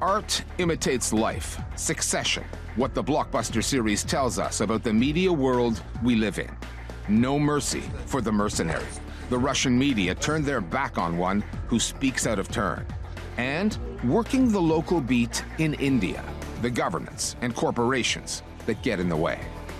Art imitates life. Succession, what the blockbuster series tells us about the media world we live in. No mercy for the mercenary. The Russian media turned their back on one who speaks out of turn. And working the local beat in India, the governments and corporations that get in the way.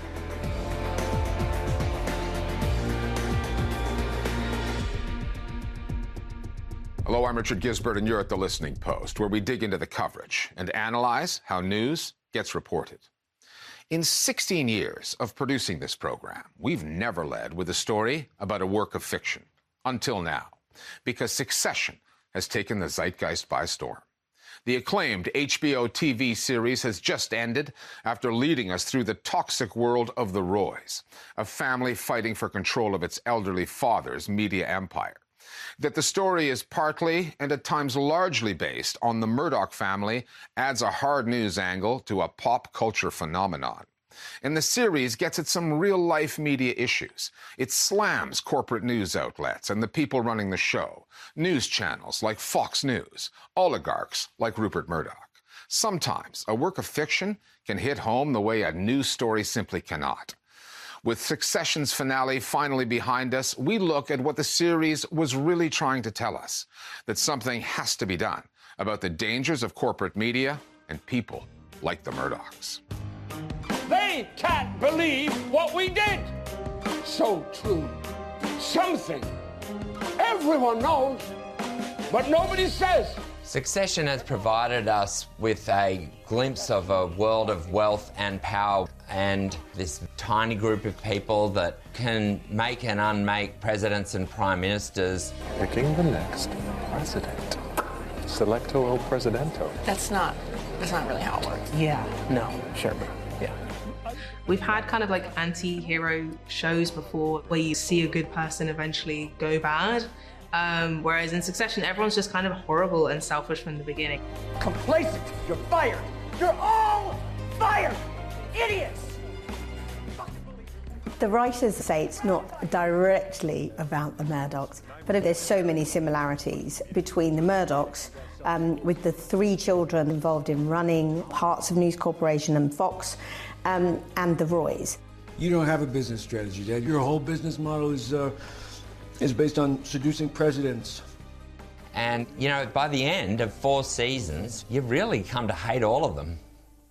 Hello, I'm Richard Gisbert, and you're at The Listening Post, where we dig into the coverage and analyze how news gets reported. In 16 years of producing this program, we've never led with a story about a work of fiction, until now, because Succession has taken the zeitgeist by storm. The acclaimed HBO TV series has just ended after leading us through the toxic world of the Roys, a family fighting for control of its elderly father's media empire. That the story is partly and at times largely based on the Murdoch family adds a hard news angle to a pop culture phenomenon. And the series gets at some real-life media issues. It slams corporate news outlets and the people running the show, news channels like Fox News, oligarchs like Rupert Murdoch. Sometimes a work of fiction can hit home the way a news story simply cannot. With Succession's finale finally behind us, we look at what the series was really trying to tell us, that something has to be done about the dangers of corporate media and people like the Murdochs. They can't believe what we did. So true. Something everyone knows, but nobody says. Succession has provided us with a glimpse of a world of wealth and power and this tiny group of people that can make and unmake presidents and prime ministers. Picking the next president. Selecto el presidento. That's not really how it works. Yeah, no, sure, but yeah. We've had kind of like anti-hero shows before where you see a good person eventually go bad. Whereas in Succession, everyone's just kind of horrible and selfish from the beginning. Complacent. You're fired. You're all fired. Idiots. The writers say it's not directly about the Murdochs, but there's so many similarities between the Murdochs with the three children involved in running parts of News Corporation and Fox and the Roys. You don't have a business strategy, Dad. Your whole business model is based on seducing presidents. And, you know, by the end of 4 seasons, you've really come to hate all of them.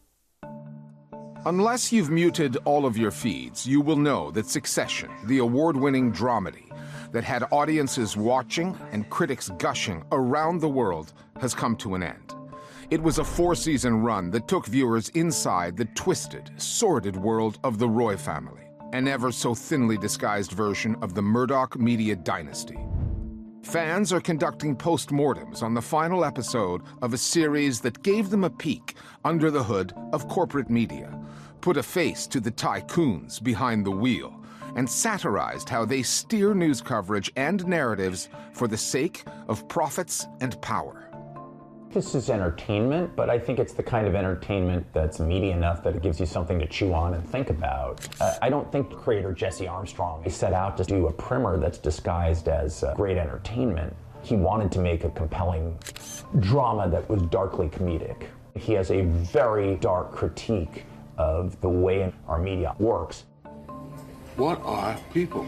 Unless you've muted all of your feeds, you will know that Succession, the award-winning dramedy that had audiences watching and critics gushing around the world, has come to an end. It was a 4-season run that took viewers inside the twisted, sordid world of the Roy family, an ever so thinly disguised version of the Murdoch media dynasty. Fans are conducting postmortems on the final episode of a series that gave them a peek under the hood of corporate media, put a face to the tycoons behind the wheel, and satirized how they steer news coverage and narratives for the sake of profits and power. This is entertainment, but I think it's the kind of entertainment that's meaty enough that it gives you something to chew on and think about. I don't think creator Jesse Armstrong set out to do a primer that's disguised as great entertainment. He wanted to make a compelling drama that was darkly comedic. He has a very dark critique of the way our media works. What are people?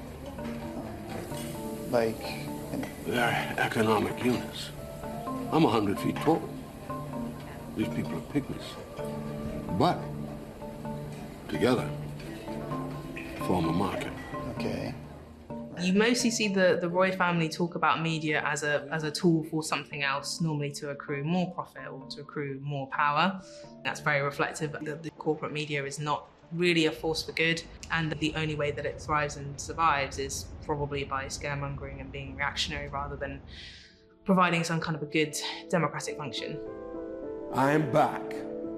Like? They're economic units. I'm 100 feet tall. These people are pygmies. But together, form a market. Okay. You mostly see the Roy family talk about media as a tool for something else, normally to accrue more profit or to accrue more power. That's very reflective that the corporate media is not really a force for good, and the only way that it thrives and survives is probably by scaremongering and being reactionary rather than providing some kind of a good democratic function. I am back.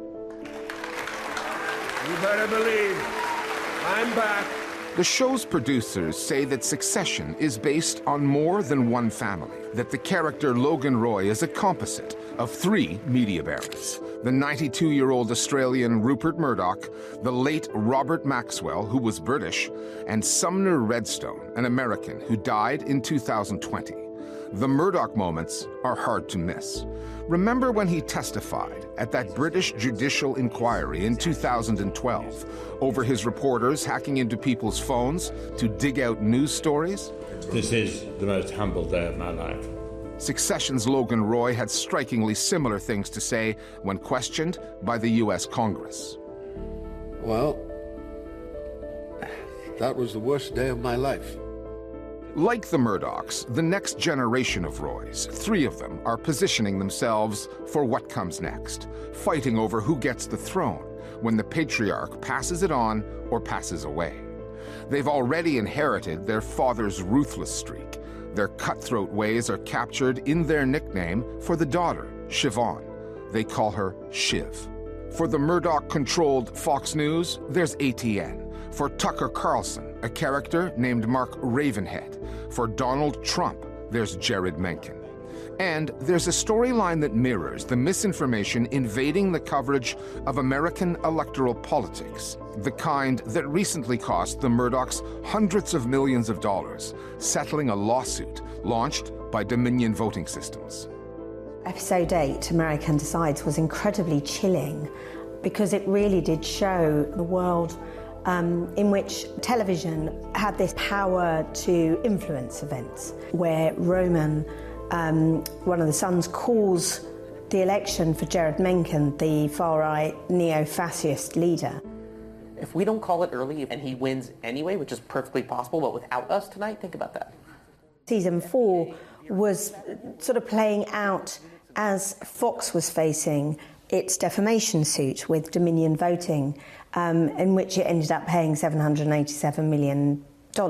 You better believe I'm back. The show's producers say that Succession is based on more than one family, that the character Logan Roy is a composite of 3 media barons. The 92-year-old Australian Rupert Murdoch, the late Robert Maxwell, who was British, and Sumner Redstone, an American who died in 2020. The Murdoch moments are hard to miss. Remember when he testified at that British judicial inquiry in 2012 over his reporters hacking into people's phones to dig out news stories? This is the most humble day of my life. Succession's Logan Roy had strikingly similar things to say when questioned by the U.S. Congress. Well, that was the worst day of my life. Like the Murdochs, the next generation of Roys, 3 of them, are positioning themselves for what comes next, fighting over who gets the throne when the patriarch passes it on or passes away. They've already inherited their father's ruthless streak. Their cutthroat ways are captured in their nickname for the daughter, Siobhan. They call her Shiv. For the Murdoch-controlled Fox News, there's ATN. For Tucker Carlson, a character named Mark Ravenhead. For Donald Trump, there's Jared Mencken. And there's a storyline that mirrors the misinformation invading the coverage of American electoral politics, the kind that recently cost the Murdochs hundreds of millions of dollars, settling a lawsuit launched by Dominion Voting Systems. Episode 8, American Decides, was incredibly chilling because it really did show the world in which television had this power to influence events, where Roman, one of the sons, calls the election for Jared Mencken, the far-right neo-fascist leader. If we don't call it early and he wins anyway, which is perfectly possible, but without us tonight, think about that. Season 4 was sort of playing out as Fox was facing its defamation suit with Dominion Voting, in which it ended up paying $787 million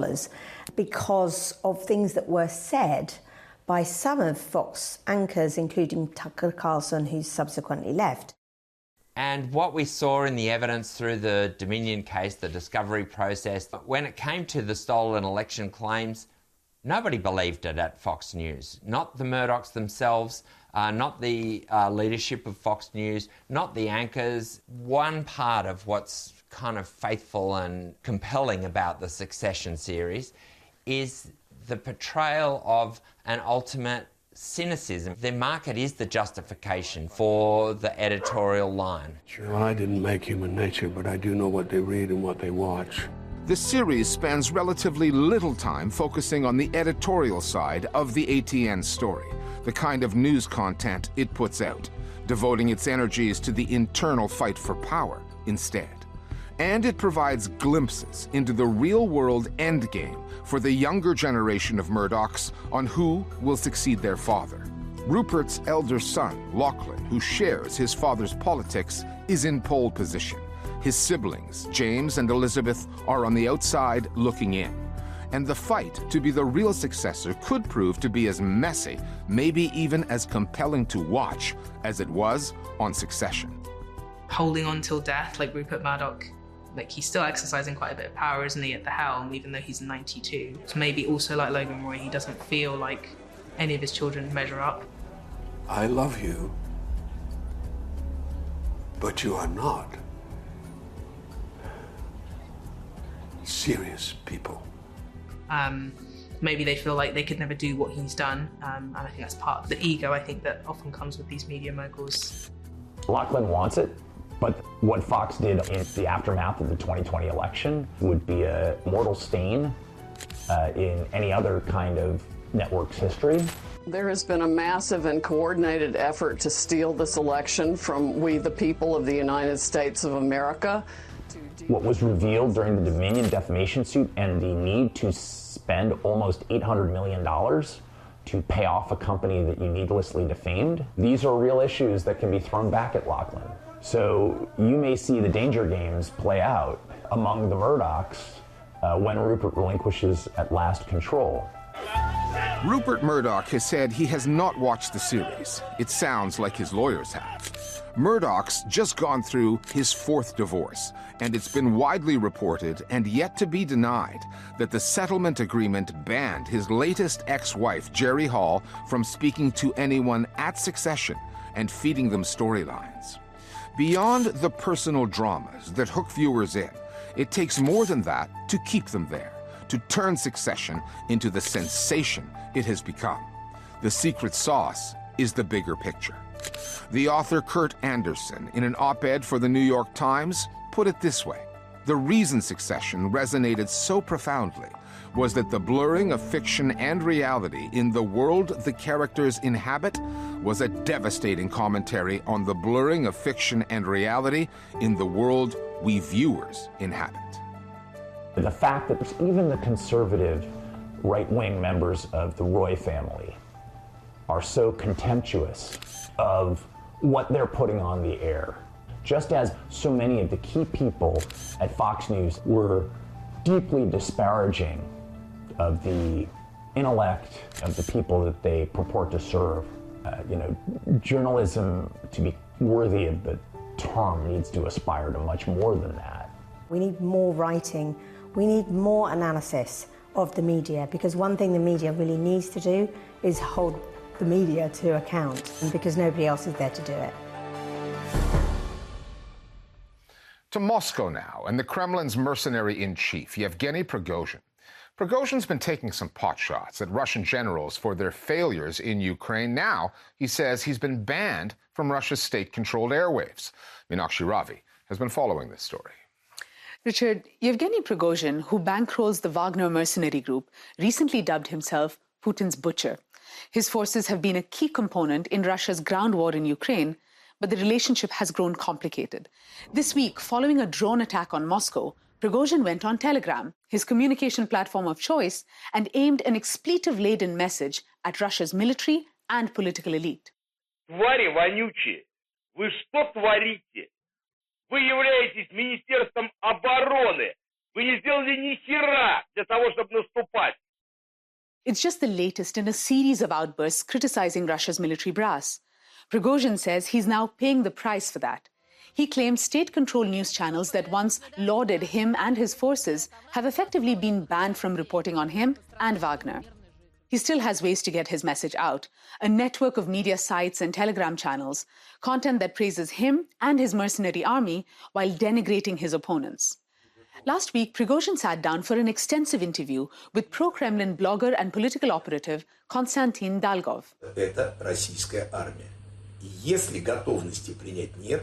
because of things that were said by some of Fox anchors, including Tucker Carlson, who subsequently left. And what we saw in the evidence through the Dominion case, the discovery process, when it came to the stolen election claims, nobody believed it at Fox News. Not the Murdochs themselves, not the leadership of Fox News, not the anchors. One part of what's kind of faithful and compelling about the Succession series is the portrayal of an ultimate cynicism. Their market is the justification for the editorial line. Sure, well, I didn't make human nature, but I do know what they read and what they watch. The series spends relatively little time focusing on the editorial side of the ATN story, the kind of news content it puts out, devoting its energies to the internal fight for power instead. And it provides glimpses into the real-world endgame for the younger generation of Murdochs on who will succeed their father. Rupert's elder son, Lachlan, who shares his father's politics, is in pole position. His siblings, James and Elizabeth, are on the outside looking in. And the fight to be the real successor could prove to be as messy, maybe even as compelling to watch as it was on Succession. Holding on till death, like Rupert Murdoch, like he's still exercising quite a bit of power, isn't he, at the helm, even though he's 92. So maybe also like Logan Roy, he doesn't feel like any of his children measure up. I love you, but you are not serious people. Maybe they feel like they could never do what he's done, and I think that's part of the ego, I think, that often comes with these media moguls. Lachlan wants it, but what Fox did in the aftermath of the 2020 election would be a mortal stain in any other kind of network's history. There has been a massive and coordinated effort to steal this election from we, the people of the United States of America. What was revealed during the Dominion defamation suit and the need to spend almost $800 million to pay off a company that you needlessly defamed, these are real issues that can be thrown back at Lachlan. So you may see the danger games play out among the Murdochs when Rupert relinquishes at last control. Rupert Murdoch has said he has not watched the series. It sounds like his lawyers have. Murdoch's just gone through his 4th divorce, and it's been widely reported and yet to be denied that the settlement agreement banned his latest ex-wife, Jerry Hall, from speaking to anyone at Succession and feeding them storylines. Beyond the personal dramas that hook viewers in, it takes more than that to keep them there, to turn Succession into the sensation it has become. The secret sauce is the bigger picture. The author Kurt Anderson, in an op-ed for the New York Times, put it this way. The reason Succession resonated so profoundly was that the blurring of fiction and reality in the world the characters inhabit was a devastating commentary on the blurring of fiction and reality in the world we viewers inhabit. The fact that even the conservative right-wing members of the Roy family are so contemptuous of what they're putting on the air, just as so many of the key people at Fox News were deeply disparaging of the intellect of the people that they purport to serve. Journalism, to be worthy of the term, needs to aspire to much more than that. We need more writing. We need more analysis of the media, because one thing the media really needs to do is hold the media to account, and because nobody else is there to do it. To Moscow now, and the Kremlin's mercenary-in-chief, Yevgeny Prigozhin. Prigozhin's been taking some potshots at Russian generals for their failures in Ukraine. Now, he says he's been banned from Russia's state-controlled airwaves. Meenakshi Ravi has been following this story. Richard, Yevgeny Prigozhin, who bankrolls the Wagner mercenary group, recently dubbed himself Putin's butcher. His forces have been a key component in Russia's ground war in Ukraine, but the relationship has grown complicated. This week, following a drone attack on Moscow, Prigozhin went on Telegram, his communication platform of choice, and aimed an expletive-laden message at Russia's military and political elite. Твари вонючие, вы что творите? Вы являетесь Министерством обороны. Вы не сделали ни хера для того, чтобы наступать. It's just the latest in a series of outbursts criticizing Russia's military brass. Prigozhin says he's now paying the price for that. He claims state-controlled news channels that once lauded him and his forces have effectively been banned from reporting on him and Wagner. He still has ways to get his message out, a network of media sites and Telegram channels, content that praises him and his mercenary army while denigrating his opponents. Last week, Prigozhin sat down for an extensive interview with pro-Kremlin blogger and political operative Konstantin Dalgov. Это российская армия. И если готовности принять нет,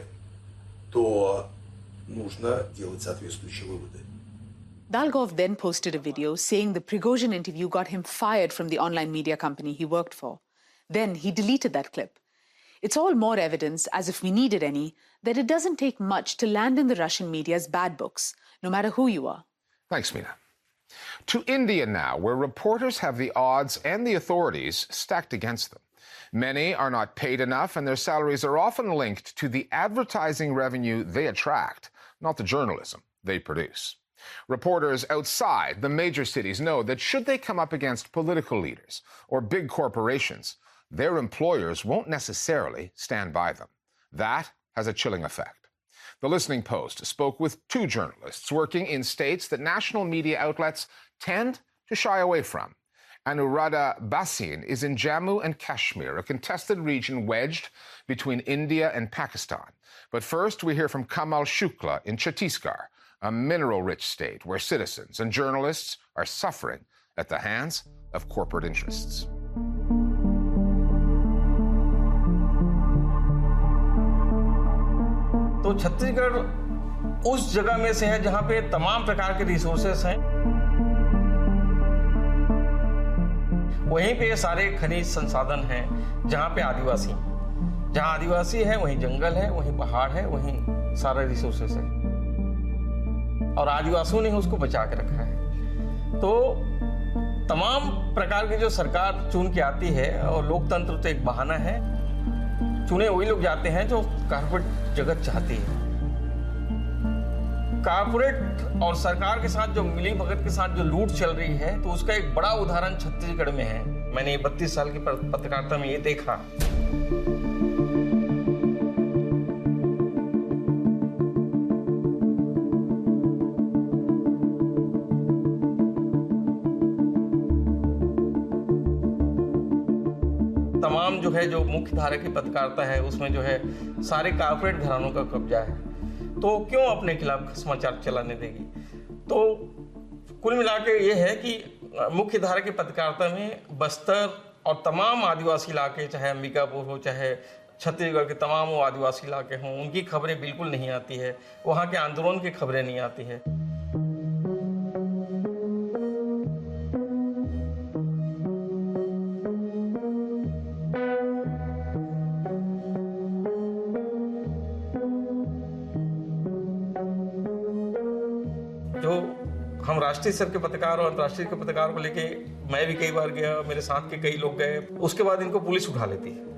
то нужно делать соответствующие выводы. Dalgov then posted a video saying the Prigozhin interview got him fired from the online media company he worked for. Then he deleted that clip. It's all more evidence, as if we needed any, that it doesn't take much to land in the Russian media's bad books, no matter who you are. Thanks, Meena. To India now, where reporters have the odds and the authorities stacked against them. Many are not paid enough, and their salaries are often linked to the advertising revenue they attract, not the journalism they produce. Reporters outside the major cities know that should they come up against political leaders or big corporations, their employers won't necessarily stand by them. That has a chilling effect. The Listening Post spoke with two journalists working in states that national media outlets tend to shy away from. Anuradha Bhasin is in Jammu and Kashmir, a contested region wedged between India and Pakistan. But first, we hear from Kamal Shukla in Chhattisgarh, a mineral-rich state where citizens and journalists are suffering at the hands of corporate interests. तो छत्तीसगढ़ उस जगह में से है जहां पे तमाम प्रकार के रिसोर्सेस हैं, वहीं पे सारे खनिज संसाधन हैं, जहां पे आदिवासी, जहां आदिवासी है वहीं जंगल है, वहीं पहाड़ है, वहीं सारा रिसोर्सेस है, और आदिवासियों ने उसको बचा के रखा है। तो तमाम प्रकार की जो सरकार चुन के आती है, और लोकतंत्र तो एक बहाना है, चुने वही लोग जाते हैं जो कॉर्पोरेट जगत चाहती है। कॉर्पोरेट और सरकार के साथ जो मिली भगत के साथ जो लूट चल रही है, तो उसका एक बड़ा उदाहरण छत्तीसगढ़ में है। मैंने 32 साल की पत्रकारिता में ये देखा। तमाम जो है जो मुख्य धारा की पत्रकारिता है, उसमें जो है सारे कॉर्पोरेट घरानों का कब्जा है, तो क्यों अपने खिलाफ समाचार चलाने देगी। तो कुल मिला के ये है कि मुख्य धारा की पत्रकारिता में बस्तर और तमाम आदिवासी इलाके, चाहे अंबिकापुर हो, चाहे छत्तीसगढ़ के तमाम वो आदिवासी इलाके हों, उनकी खबरें बिल्कुल नहीं आती है। वहाँ के आंदोलन की खबरें नहीं आती है। जो हम राष्ट्रीय स्तर के पत्रकार और अंतर्राष्ट्रीय के पत्रकार को लेके मैं भी कई बार गया, मेरे साथ के कई लोग गए, उसके बाद इनको पुलिस उठा लेती है।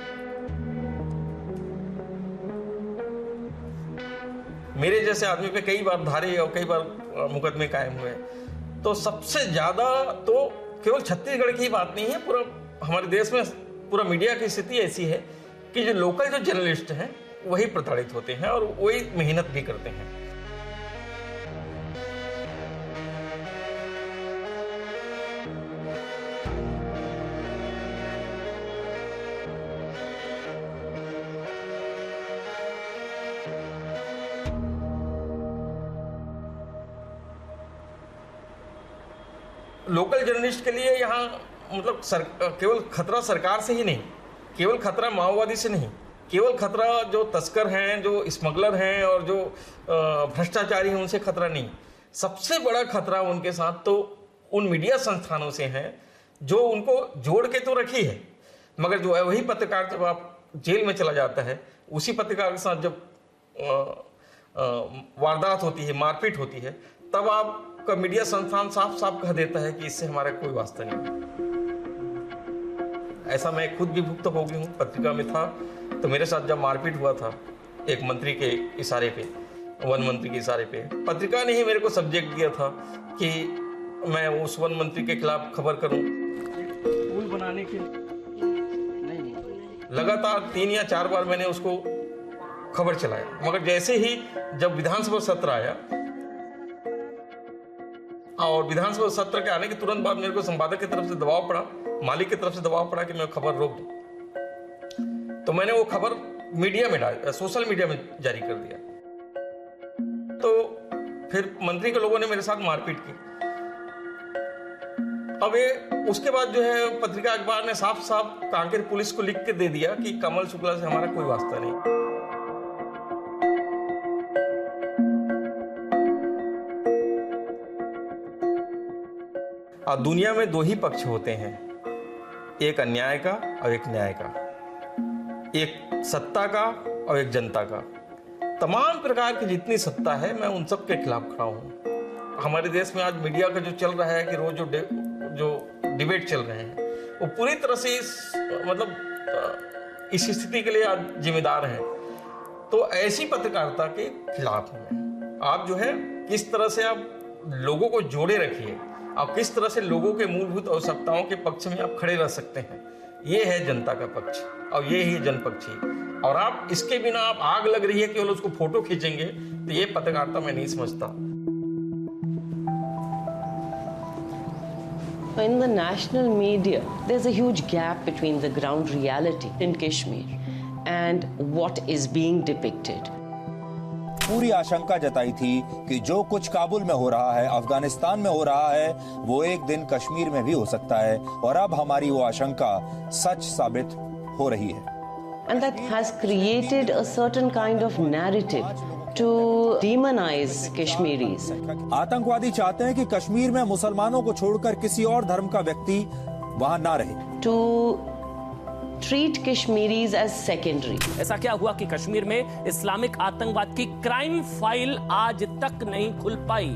मेरे जैसे आदमी पे कई बार धारे और कई बार मुकदमे कायम हुए। तो सबसे ज्यादा तो केवल छत्तीसगढ़ की ही बात नहीं है, पूरा हमारे देश में पूरा मीडिया की स्थिति ऐसी है कि जो लोकल जो जर्नलिस्ट हैं वही प्रताड़ित होते हैं और वही मेहनत भी करते हैं। लोकल जर्नलिस्ट के लिए यहाँ मतलब केवल खतरा सरकार से ही नहीं, केवल खतरा माओवादी से नहीं, केवल खतरा जो तस्कर हैं, जो स्मगलर हैं और जो भ्रष्टाचारी हैं उनसे खतरा नहीं। सबसे बड़ा खतरा उनके साथ तो उन मीडिया संस्थानों से है जो उनको जोड़ के तो रखी है, मगर जो है वही पत्रकार जब आप जेल में चला जाता है, उसी पत्रकार के साथ जब वारदात होती है, मारपीट होती है, तब आपका मीडिया संस्थान साफ साफ कह देता है कि इससे हमारा कोई वास्ता नहीं। ऐसा मैं खुद भी भुगत हो गई हूँ। पत्रिका में था तो मेरे साथ जब मारपीट हुआ था एक मंत्री के इशारे पे, वन मंत्री के इशारे पे, पत्रिका ने ही मेरे को सब्जेक्ट दिया था कि मैं उस वन मंत्री के खिलाफ खबर करूं। पुल बनाने के लगातार 3 या 4 बार मैंने उसको खबर चलाया, मगर जैसे ही जब विधानसभा सत्र आया और विधानसभा सत्र के आने के तुरंत बाद मेरे को संपादक की तरफ से दबाव पड़ा, मालिक की तरफ से दबाव पड़ा कि मैं खबर रोक दूं। तो मैंने वो खबर मीडिया में सोशल मीडिया में जारी कर दिया। तो फिर मंत्री के लोगों ने मेरे साथ मारपीट की। अब ये उसके बाद जो है पत्रिका अखबार ने साफ साफ कांकेर पुलिस को लिख के दे दिया कि कमल शुक्ला से हमारा कोई वास्ता नहीं। और दुनिया में 2 ही पक्ष होते हैं, एक अन्याय का और एक न्याय का, एक सत्ता का और एक जनता का। तमाम प्रकार की जितनी सत्ता है मैं उन सब के खिलाफ खड़ा हूं। हमारे देश में आज मीडिया का जो चल रहा है कि रोज जो डिबेट चल रहे हैं वो पूरी तरह से इस स्थिति के लिए आज जिम्मेदार हैं। तो ऐसी पत्रकारिता के खिलाफ हूं। आप जो है किस तरह से आप लोगों को जोड़े रखिए, आप किस तरह से लोगों के मूलभूत आवश्यकताओं के पक्ष में आप खड़े रह सकते हैं, ये है जनता का पक्ष और ये ही जनपक्षी। और आप इसके बिना आप आग लग रही है केवल उसको फोटो खींचेंगे तो ये पत्रकारिता मैं नहीं समझता। In the national media, there's a huge gap between the ground reality in Kashmir and what is being depicted. पूरी आशंका जताई थी कि जो कुछ काबुल में हो रहा है, अफगानिस्तान में हो रहा है, वो एक दिन कश्मीर में भी हो सकता है, और अब हमारी वो आशंका सच साबित हो रही है। And that has created a certain kind of narrative to demonize Kashmiris. आतंकवादी चाहते हैं कि कश्मीर में मुसलमानों को छोड़कर किसी और धर्म का व्यक्ति वहां ना रहे। To treat Kashmiris as secondary. ऐसा क्या हुआ कि कश्मीर में इस्लामिक आतंकवाद की क्राइम फाइल आज तक नहीं खुल पाई?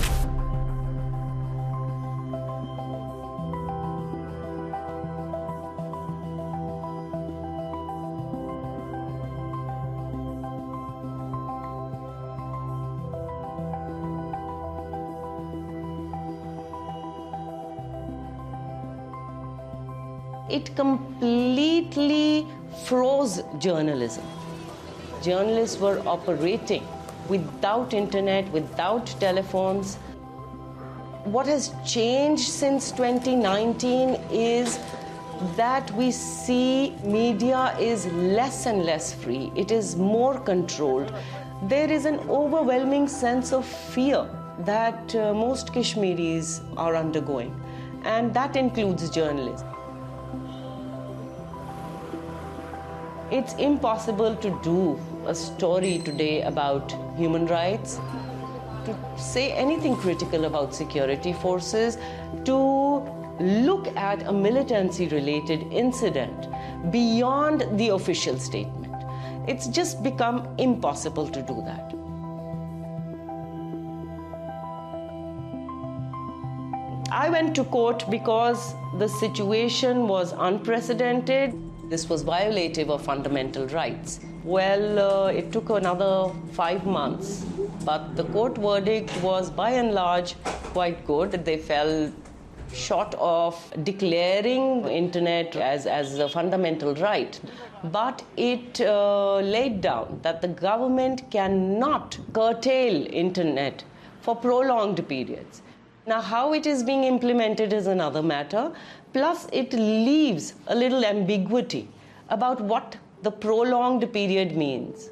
It completely froze journalism. Journalists were operating without internet, without telephones. What has changed since 2019 is that we see media is less and less free. It is more controlled. There is an overwhelming sense of fear that most Kashmiris are undergoing, and that includes journalists. It's impossible to do a story today about human rights, to say anything critical about security forces, to look at a militancy-related incident beyond the official statement. It's just become impossible to do that. I went to court because the situation was unprecedented. This was violative of fundamental rights. Well, it took another 5 months, but the court verdict was by and large quite good. They fell short of declaring internet as a fundamental right, but it laid down that the government cannot curtail internet for prolonged periods. Now, how it is being implemented is another matter. Plus, it leaves a little ambiguity about what the prolonged period means.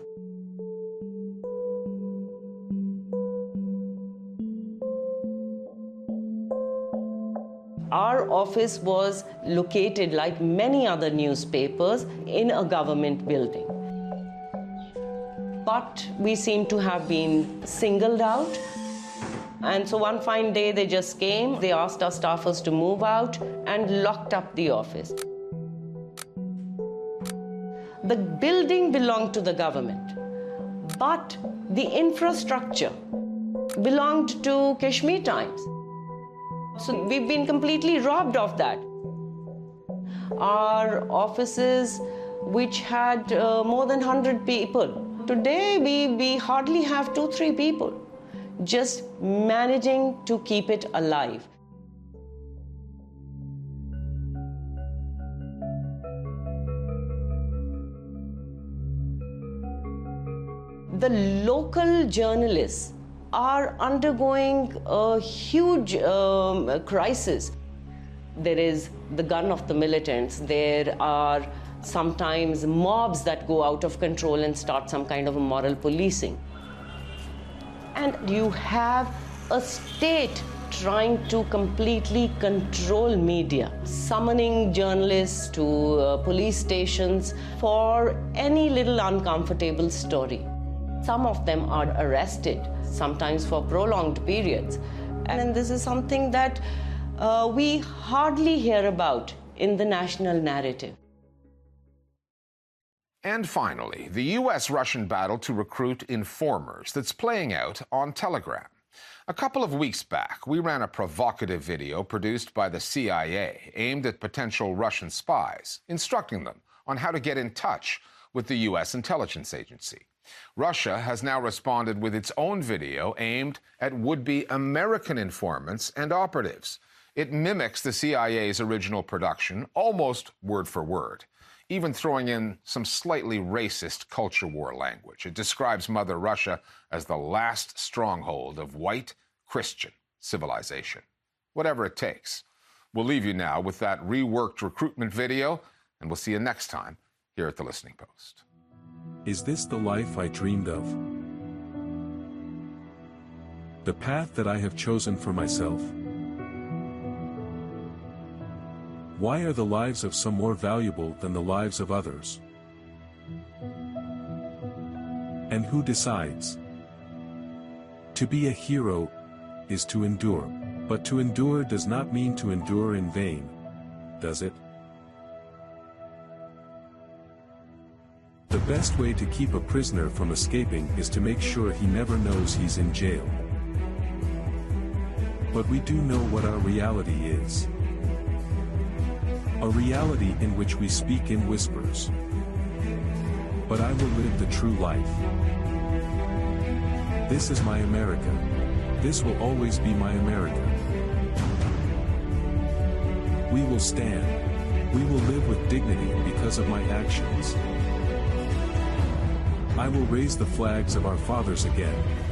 Our office was located, like many other newspapers, in a government building. But we seem to have been singled out. And so one fine day they just came, they asked our staffers to move out and locked up the office. The building belonged to the government, but the infrastructure belonged to Kashmir Times. So we've been completely robbed of that. Our offices, which had more than 100 people, today we hardly have 2-3 people, just managing to keep it alive. The local journalists are undergoing a huge crisis. There is the gun of the militants. There are sometimes mobs that go out of control and start some kind of a moral policing. And you have a state trying to completely control media, summoning journalists to police stations for any little uncomfortable story. Some of them are arrested, sometimes for prolonged periods. And this is something that we hardly hear about in the national narrative. And finally, the U.S.-Russian battle to recruit informers that's playing out on Telegram. A couple of weeks back, we ran a provocative video produced by the CIA aimed at potential Russian spies, instructing them on how to get in touch with the U.S. intelligence agency. Russia has now responded with its own video aimed at would-be American informants and operatives. It mimics the CIA's original production, almost word for word, even throwing in some slightly racist culture war language. It describes Mother Russia as the last stronghold of white Christian civilization. Whatever it takes. We'll leave you now with that reworked recruitment video, and we'll see you next time here at The Listening Post. Is this the life I dreamed of? The path that I have chosen for myself? Why are the lives of some more valuable than the lives of others? And who decides? To be a hero is to endure, but to endure does not mean to endure in vain, does it? The best way to keep a prisoner from escaping is to make sure he never knows he's in jail. But we do know what our reality is. A reality in which we speak in whispers. But I will live the true life. This is my America. This will always be my America. We will stand. We will live with dignity because of my actions. I will raise the flags of our fathers again.